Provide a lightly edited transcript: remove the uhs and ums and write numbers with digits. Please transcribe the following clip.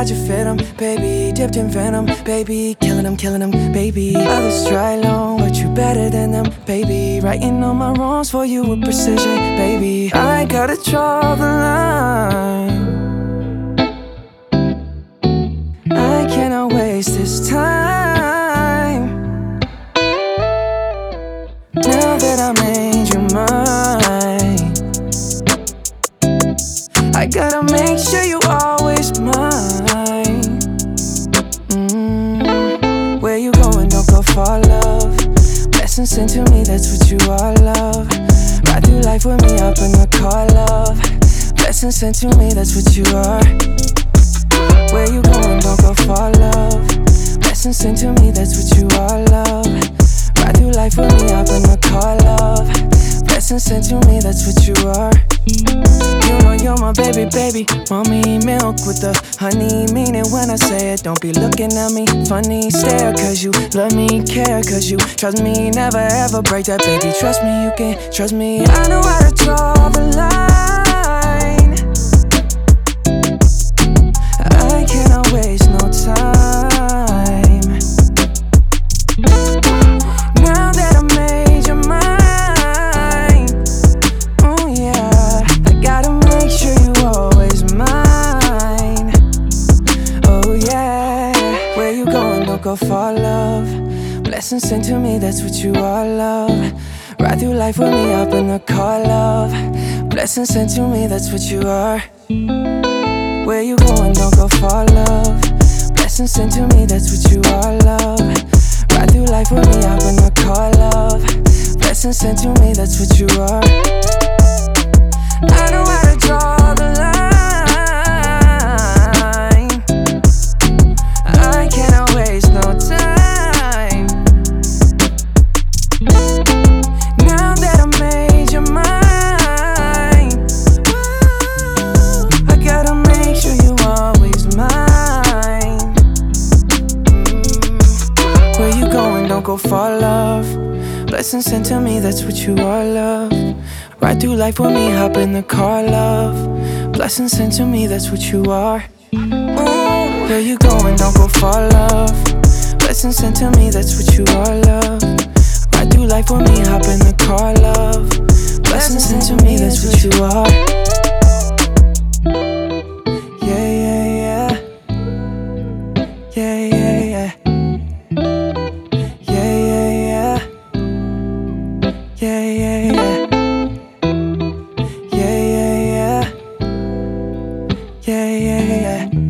how'd you fit 'em? Baby, dipped in venom, baby, killing 'em, baby. Others try long, but you better than them, baby. Writing all my wrongs for you with precision, baby. I gotta draw the line. I cannot waste this time. Now that I made you mine, I gotta make sure you always mine. Where you going, don't go far, love. Blessings sent to me, that's what you are, love. Ride through life with me up in the car, love. Blessings sent to me, that's what you are. Where you going, don't go far, love. Blessings sent to me, that's what you are, love. Ride through life with me up in the car, love. Blessings sent to me, that's what you are. You know you're my baby, baby. Mommy milk with the honey. Mean it when I say it. Don't be looking at me funny. Stare cause you love me, care cause you trust me. Never ever break that, baby. Trust me, you can trust me. I know how to draw the line. I cannot waste no time. Now that I made you mine, oh yeah, I gotta make sure you always mine. Oh yeah, where you going, don't go far, love. Blessings sent to me, that's what you are, love. Ride through life with me up in the car, love. Blessings sent to me, that's what you are. Where you going, don't go far, love. Blessings sent to me, that's what you are, love. Ride through life with me up in the car, love. Blessings sent to me, that's what you are. I know how to draw the line. I cannot waste no time. Now that I made you mine, I gotta make sure you always mine. Where you going, don't go far, love. Blessings sent to me, that's what you are, love. Ride through life with me, hop in the car, love. Blessings sent to me, that's what you are. Where you going, don't go far, love. Blessings sent to me, that's what you are, love. Ride through life with me, hop in the car, love. Blessings sent to me, that's what you are. Yeah, yeah, yeah. Yeah, yeah, yeah. Yeah, yeah, yeah. Yeah, yeah, yeah. Yeah, yeah, yeah. Yeah, yeah, yeah.